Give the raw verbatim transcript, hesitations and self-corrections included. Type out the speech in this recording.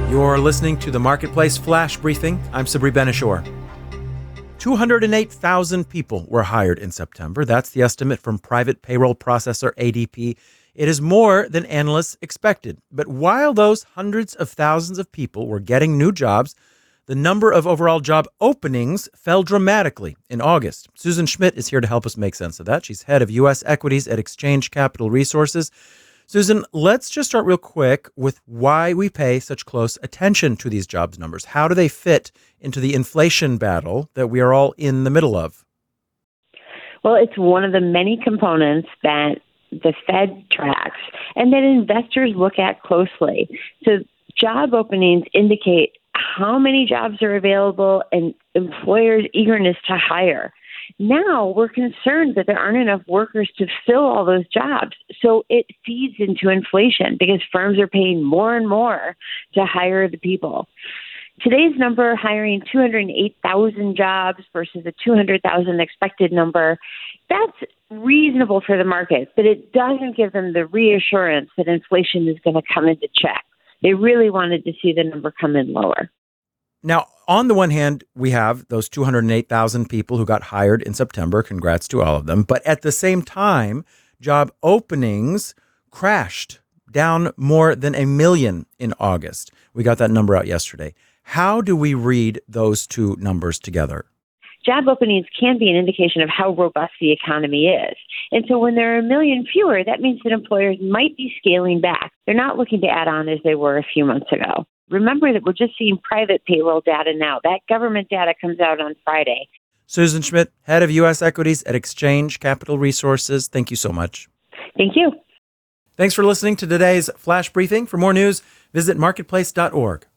You're listening to the Marketplace Flash Briefing. I'm Sabri Ben-Achour. two hundred eight thousand people were hired in September. That's the estimate from private payroll processor A D P. It is more than analysts expected. But while those hundreds of thousands of people were getting new jobs, the number of overall job openings fell dramatically in August. Susan Schmidt is here to help us make sense of that. She's head of U S equities at Exchange Capital Resources. Susan, let's just start real quick with why we pay such close attention to these jobs numbers. How do they fit into the inflation battle that we are all in the middle of? Well, it's one of the many components that the Fed tracks and that investors look at closely. So job openings indicate how many jobs are available and employers' eagerness to hire. Now we're concerned that there aren't enough workers to fill all those jobs. So it feeds into inflation because firms are paying more and more to hire the people. Today's number, hiring two hundred eight thousand jobs versus a two hundred thousand expected number, that's reasonable for the market, but it doesn't give them the reassurance that inflation is going to come into check. They really wanted to see the number come in lower. Now, on the one hand, we have those two hundred eight thousand people who got hired in September. Congrats to all of them. But at the same time, job openings crashed down more than a million in August. We got that number out yesterday. How do we read those two numbers together? Job openings can be an indication of how robust the economy is. And so when there are a million fewer, that means that employers might be scaling back. They're not looking to add on as they were a few months ago. Remember that we're just seeing private payroll data now. That government data comes out on Friday. Susan Schmidt, head of U S equities at Exchange Capital Resources. Thank you so much. Thank you. Thanks for listening to today's Flash Briefing. For more news, visit marketplace dot org.